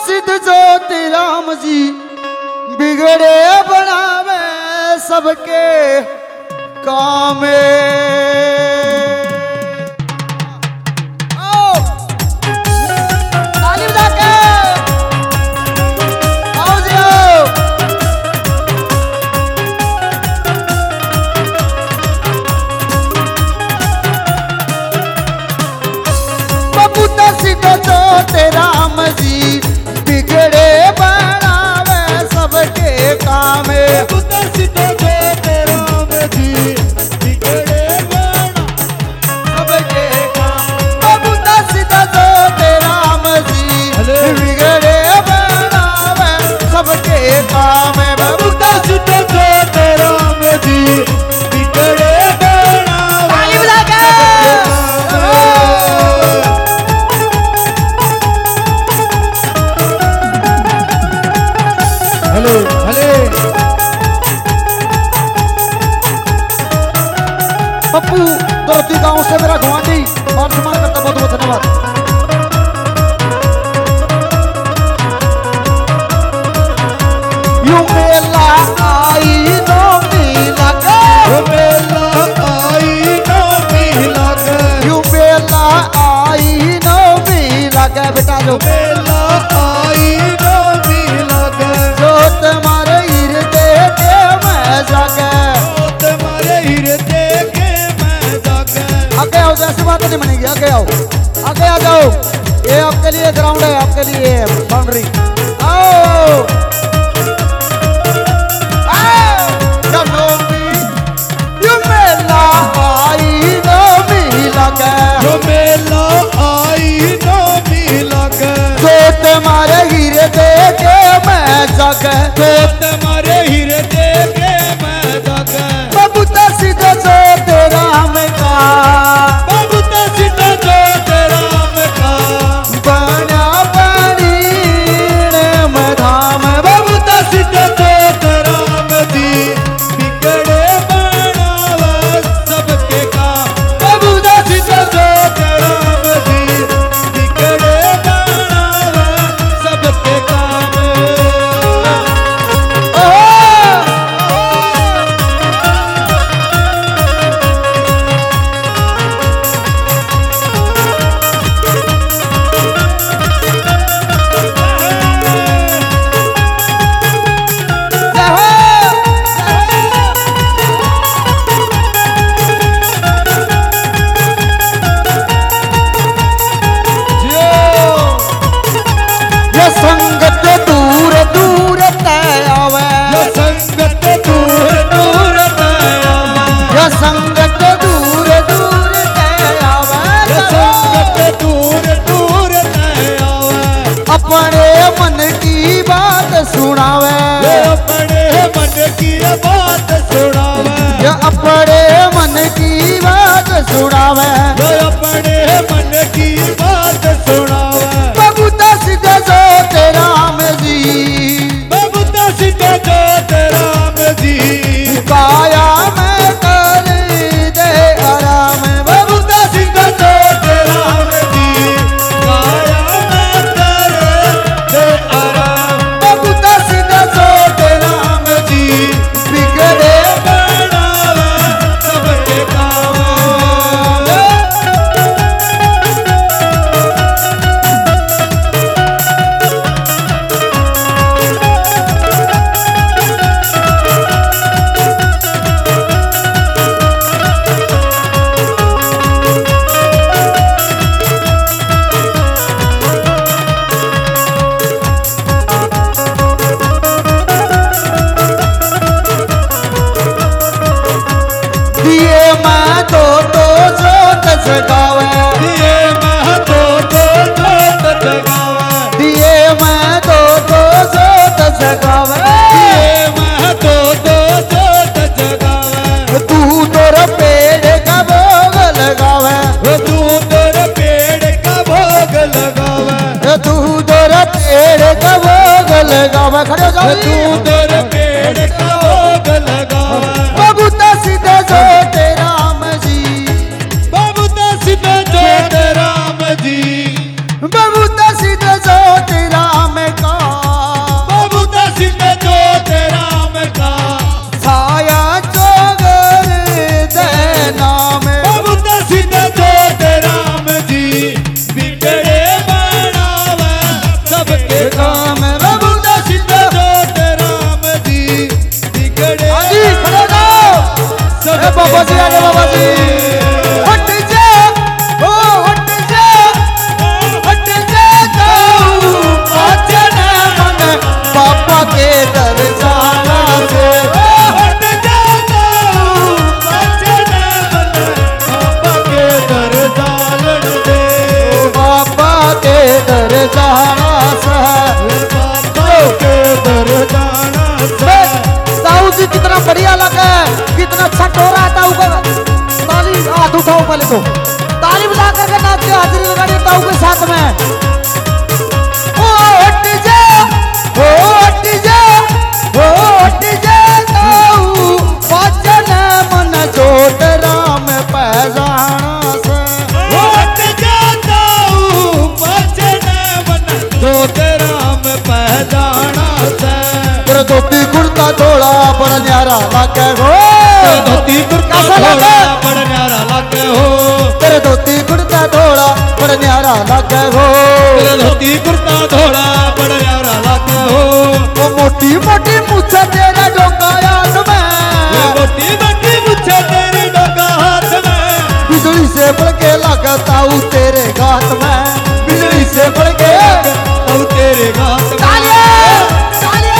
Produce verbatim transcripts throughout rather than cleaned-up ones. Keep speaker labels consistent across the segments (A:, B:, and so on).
A: सिद्ध ज्योति राम जी बिगड़े बनावे सबके कामे। आओ ताली बजा के आओ जी आओ। बबूता सिद्ध ज्योति राम जी बिगड़े बनावे सबके कामे।
B: बबूता सिद्ध ज्योति राम जी बिगड़े बना
A: सबके काम। बबूता सिद्ध ज्योति राम जी बिगड़े बनावे सबके कामे। बबूता
B: सिद्ध ज्योति राम जी बिगड़े बना
A: ताली बजा के
B: भले भले।
A: पप्पू दौती गांव से मेरा गुआंढी और सम्मान करता बहुत बहुत धन्यवाद। यूं मेला आई नो मिला के
B: ओ मेला आई नो मिला के
A: यूं मेला आई नो मिला के बेटा जो
B: मेला आई नो मिला के
A: जो तुम्हारे हृदय के मैं जागे।
B: ओ तुम्हारे हृदय के मैं जागे।
A: आगे आओ जैसी बात नहीं बनेगी। आगे आओ आगे आ जाओ। ये आपके लिए ग्राउंड है आपके लिए बाउंड्री। आओ मेला आई नो मिला के
B: जो मेला आई नो मिला के
A: जो तुम्हारे हृदय के मैं जागे।
B: तो तुम्हारे हृदय के मैं जागे।
A: बबूता सिद्ध ज्योति राम का
B: बबूता सिद्ध ज्योति राम का
A: बना परीण में धाम।
B: बबूता सिद्ध ज्योति राम जी बिगड़े बनावा सबके काम। बबूता सिद्ध ज्योति राम जी बिगड़े बनावा सबके काम।
A: ये संगत दूर दूर तय आवे।
B: जो संगत दूर दूर तयावा।
A: ये संगत दूर दूर तय आवे।
B: जो संगत दूर दूर तयावा।
A: अपने मन की बात सुनावे।
B: जो अपने मन की बात सुनावे।
A: ये अपने मन की बात सुनावे।
B: जो अपने मन की बात सुनावे।
A: बबूता सिद्ध ज्योति राम जी
B: बबूता सिद्ध ज्योति राम जी
A: काया में कर दे आराम।
B: बबूता सिद्ध ज्योति राम जी काया में कर दे आराम।
A: बबूता सिद्ध ज्योति राम जी बिगड़े
B: बनावा सबके काम।
A: दिए मैं तो तो जोत जगावे।
B: दिए मैं तो तो जोत जगावे।
A: दिए मैं तो तो जोत जगावे।
B: दिए मैं तो तो जोत जगावे।
A: तू तोर पेड़ का भोग लगावे।
B: वो तू तोर पेड़ का भोग लगावे।
A: तू तोर पेड़ का भोग लगावे। खड़े हो
B: वो
A: जाओ।
B: तू तोर पेड़ का भोग लगावे।
A: बबूता सिद्ध ज्योति राम जी
B: बबूता सिद्ध ज्योति राम जी
A: बबूता सिद्ध ज्योति राम पहले तो ताली बजा करके नाच के हाजिरी लगा दी ताऊ के साथ में। ओ हट जा ओ हट जा ओ हट जा ताऊ बचन मन जोत राम पैजाना से।
B: ओ हट जाता हूँ बचन मन जोत राम पैजाना से।
A: तेरे धोती कुर्ता थोड़ा बड़ा न्यारा लागे हो।
B: तेरे धोती कुर्ता
A: कैसा
B: थोड़ा
A: लगे?
B: बड़ा न्यारा लागे हो।
A: तेरे धोती कुर्ता थोड़ा बड़ा न्यारा लागे हो।
B: तेरे धोती कुर्ता थोड़ा बड़ा न्यारा लागे हो।
A: वो मोटी मोटी मुझसे तेरे डोका याद
B: ये
A: में
B: मोटी मोटी मुझे तेरे डोका हाथ में।
A: बिजली से बढ़ के लगता हूँ तेरे गात में। बिजली से बढ़ के
B: अब तेरे घाट में।
A: तालियां, तालियां,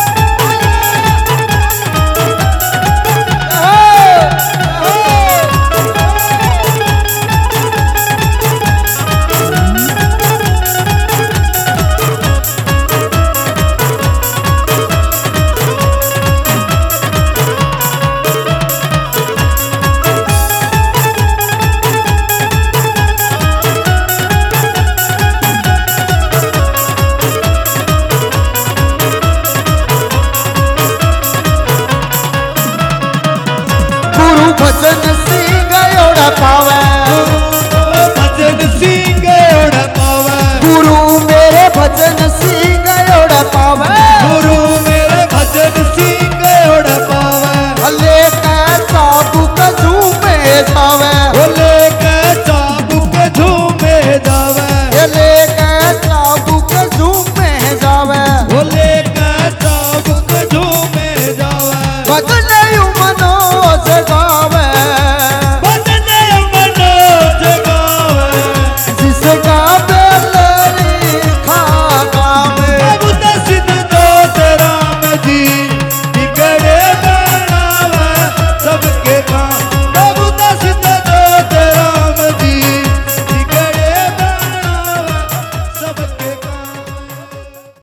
A: गुरु भजन सिंह ओढ़ पावे।
B: भजन सिंह ओढ़ पावे।
A: गुरु मेरे भजन सिंह